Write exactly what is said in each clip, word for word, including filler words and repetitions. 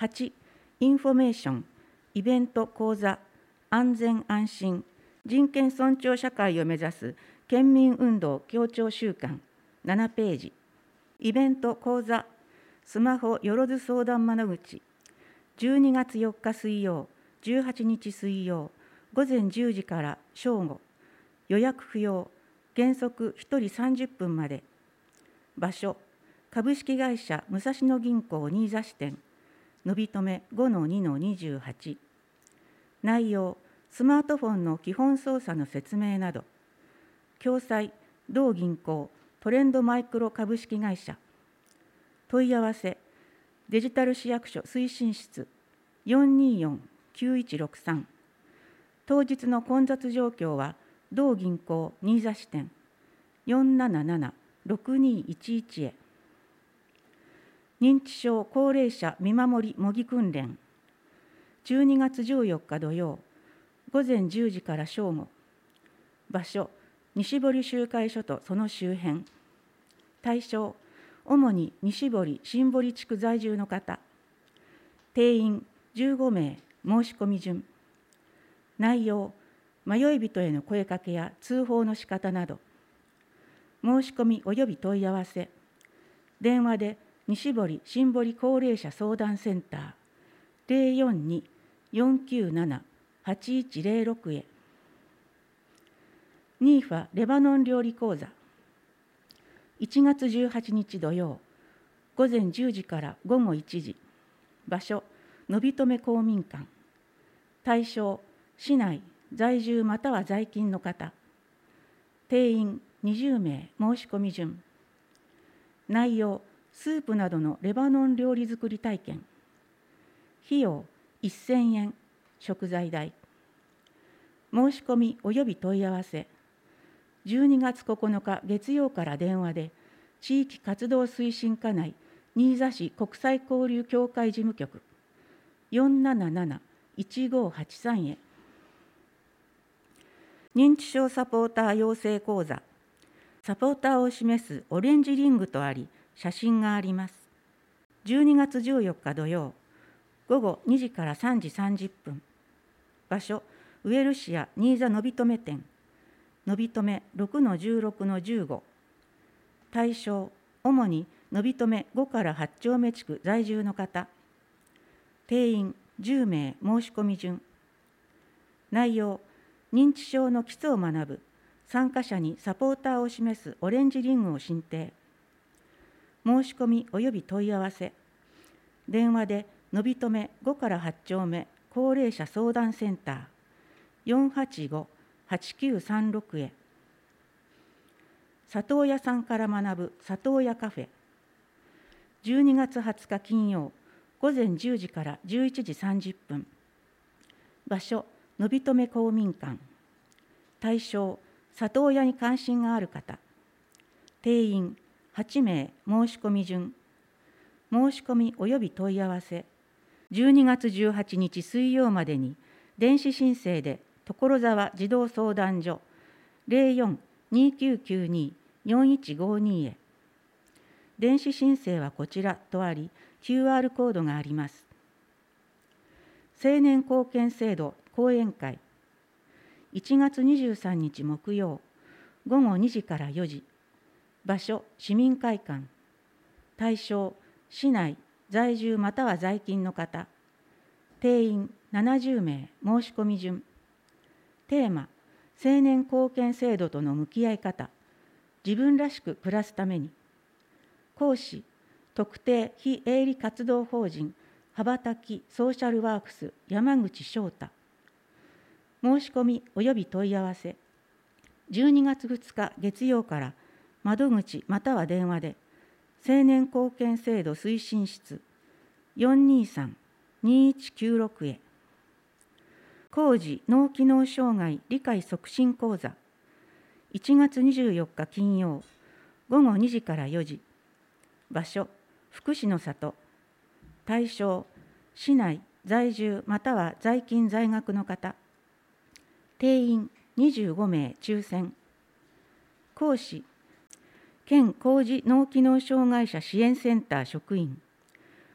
はち、インフォメーション、イベント講座、安全安心、人権尊重社会を目指す県民運動協調週間ななページ、イベント講座、スマホよろず相談窓口、じゅうにがつよっか水曜、じゅうはちにち水曜、午前じゅうじから正午、予約不要、原則ひとりさんじゅっぷんまで。場所、株式会社武蔵野銀行新座支店、のびとめ ごのにのにじゅうはち。内容、スマートフォンの基本操作の説明など。共催、同銀行トレンドマイクロ株式会社。問い合わせ、デジタル市役所推進室 よんにーよんきゅういちろくさん。当日の混雑状況は同銀行新座支店 よんななななろくにーいちいち へ。認知症高齢者見守り模擬訓練、じゅうにがつじゅうよっか土曜、午前じゅうじから正午。場所、西堀集会所とその周辺。対象、主に西堀新堀地区在住の方。定員じゅうごめい、申し込み順。内容、迷い人への声かけや通報の仕方など。申し込み及び問い合わせ、電話で西堀新堀高齢者相談センター ゼロよんにーよんきゅうななはちいちゼロろく へ。ニーファ レバノン料理講座、いちがつじゅうはちにち土曜、午前じゅうじから午後いちじ。場所、のびとめ公民館。対象、市内在住または在勤の方。定員にじゅうめい、申し込み順。内容、スープなどのレバノン料理作り体験。費用せんえん、食材代。申し込み及び問い合わせ、じゅうにがつここのか月曜から電話で、地域活動推進課内新座市国際交流協会事務局 よんなななないちごはちさん へ。認知症サポーター養成講座、サポーターを示すオレンジリングとあり、写真があります。じゅうにがつじゅうよっか土曜、午後にじからさんじさんじゅっぷん。場所、ウエルシア新座のびとめ店、のびとめ ろくのじゅうろくのじゅうご。対象、主にのびとめごからはち丁目地区在住の方。定員じゅうめい、申し込み順。内容、認知症の基礎を学ぶ、参加者にサポーターを示すオレンジリングを申請。申し込み及び問い合わせ、電話でのびとめごからはち丁目高齢者相談センター よんはちごはちきゅうさんろく へ。里親さんから学ぶ里親カフェ、じゅうにがつはつか金曜、午前じゅうじからじゅういちじさんじゅっぷん。場所、のびとめ公民館。対象、里親に関心がある方。定員はちめい、申し込み順。申し込み及び問い合わせ、じゅうにがつじゅうはちにち水曜までに電子申請で所沢児童相談所 ゼロよんにーきゅうきゅうにーよんいちごに へ。電子申請はこちらとあり、キューアール コードがあります。青年貢献制度講演会、いちがつにじゅうさんにち木曜、午後にじからよじ。場所、市民会館。対象、市内在住または在勤の方。定員ななじゅうめい、申し込み順。テーマ、青年貢献制度との向き合い方、自分らしく暮らすために。講師、特定非営利活動法人羽ばたきソーシャルワークス山口翔太。申し込み及び問い合わせ、じゅうにがつふつか月曜から窓口または電話で青年貢献制度推進室 よんにーさんにーいちきゅうろく へ。高次脳機能障害理解促進講座、いちがつにじゅうよっか金曜、午後にじからよじ。場所、福祉の里。対象、市内在住または在勤在学の方。定員にじゅうごめい、抽選。講師、県高次脳機能障害者支援センター職員、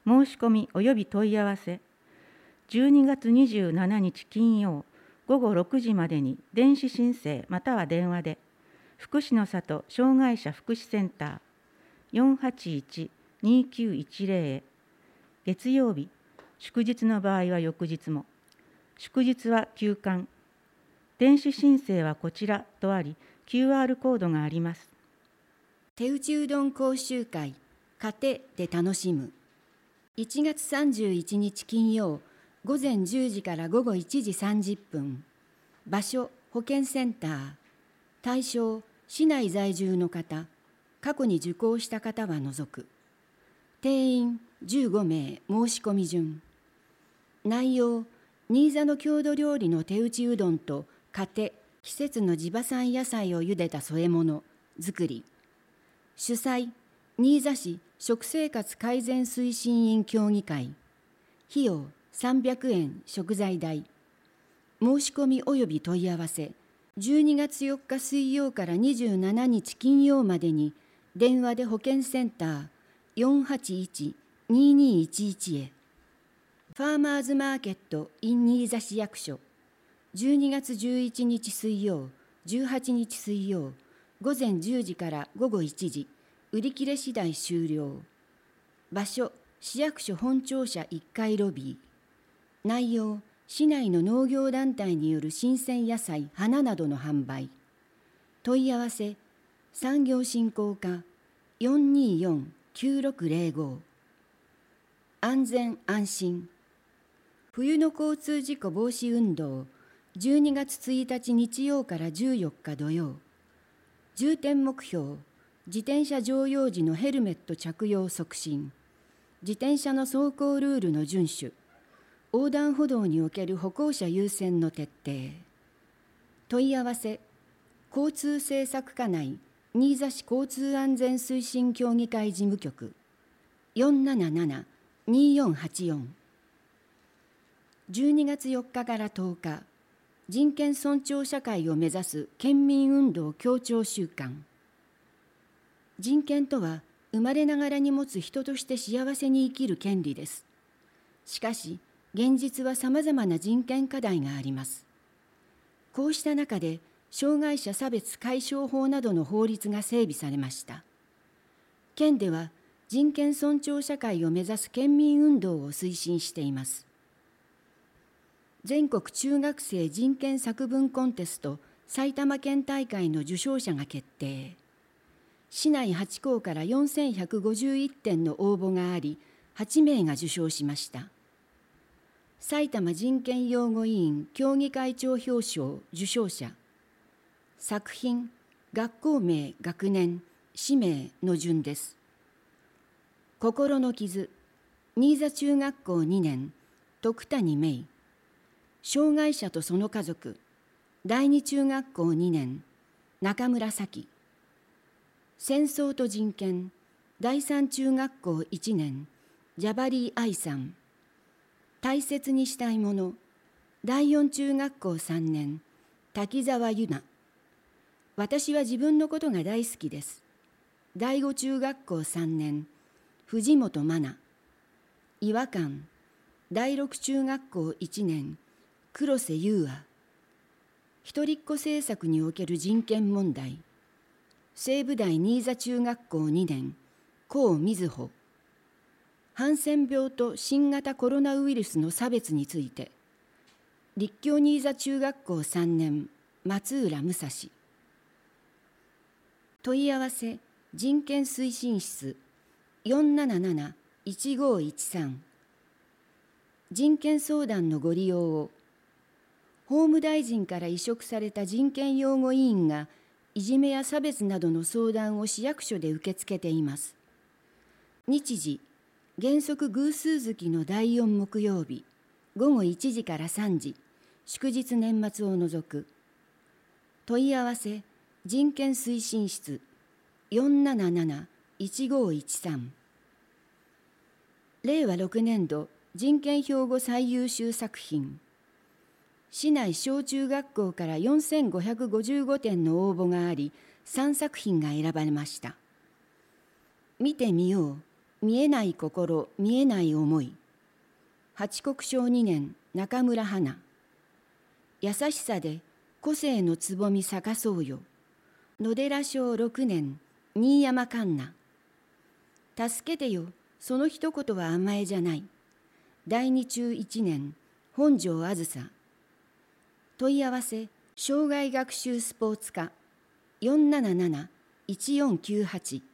申し込み及び問い合わせ、じゅうにがつにじゅうしちにち金曜午後ろくじまでに電子申請または電話で、福祉の里障害者福祉センター よんはちいちにきゅういちゼロ へ、月曜日、祝日の場合は翌日も、祝日は休館、電子申請はこちらとあり、キューアール コードがあります。 手打ちうどん講習会、家庭で楽しむ。いちがつさんじゅういちにち金曜、午前じゅうじから午後いちじさんじゅっぷん。場所、保健センター。対象、市内在住の方、過去に受講した方は除く。定員じゅうごめい、申し込み順。内容、新座の郷土料理の手打ちうどんと家庭、季節の地場産野菜を茹でた添え物、作り。主催、新座市食生活改善推進員協議会。費用さんびゃくえん食材代。申し込み及び問い合わせ、じゅうにがつよっか水曜からにじゅうしちにち金曜までに電話で保健センター よんはちいちににいちいち へ。ファーマーズマーケット in 新座市役所、じゅうにがつじゅういちにち水曜、じゅうはちにち水曜、午前じゅうじから午後いちじ、売り切れ次第終了。場所、市役所本庁舎いっかいロビー。内容、市内の農業団体による新鮮野菜、花などの販売。問い合わせ、産業振興課 よんにーよんきゅうろくゼロご。安全安心。冬の交通事故防止運動、じゅうにがつついたち日曜からじゅうよっか土曜。重点目標、自転車乗用時のヘルメット着用促進。自転車の走行ルールの遵守。横断歩道における歩行者優先の徹底。問い合わせ、交通政策課内新座市交通安全推進協議会事務局 よんななななにーよんはちよん。じゅうにがつよっかからとおか、人権尊重社会を目指す県民運動協調週間。人権とは、生まれながらに持つ人として幸せに生きる権利です。しかし、現実はさまざまな人権課題があります。こうした中で、障害者差別解消法などの法律が整備されました。県では、人権尊重社会を目指す県民運動を推進しています。全国中学生人権作文コンテスト埼玉県大会の受賞者が決定。市内はちこうからよんせんひゃくごじゅういってんの応募があり、はちめいが受賞しました。埼玉人権擁護委員協議会長表彰受賞者。作品、学校名、学年、氏名の順です。心の傷、新座中学校にねん、徳谷芽衣。障害者とその家族、第二中学校にねん、中村咲。戦争と人権、第三中学校いちねん、ジャバリー愛さん。大切にしたいもの、第四中学校さんねん、滝沢由奈。私は自分のことが大好きです。第五中学校さんねん、藤本真奈。違和感、第六中学校いちねん、黒瀬優愛。一人っ子政策における人権問題、西武大新座中学校にねん、高瑞穂。ハンセン病と新型コロナウイルスの差別について、立教新座中学校さんねん、松浦武蔵。問い合わせ、人権推進室 よんなななないちごいちさん。人権相談のご利用を。法務大臣から委嘱された人権擁護委員が、いじめや差別などの相談を市役所で受け付けています。日時、原則偶数月のだいよん木曜日、ごごいちじからさんじ、祝日年末を除く。問い合わせ、人権推進室 よんなななないちごいちさん。れいわろくねんど人権標語最優秀作品。市内小中学校からよんせんごひゃくごじゅうごてんの応募があり、さんさくひんが選ばれました。見てみよう、 見えない心、見えない思い。八国省にねん、中村花。優しさで個性のつぼみ咲かそうよ。野寺省ろくねん、新山環奈。助けてよ、その一言は甘えじゃない。第二中一年、本庄あずさ。問い合わせ、障害学習スポーツ科よんなななな、いちよんきゅうはち。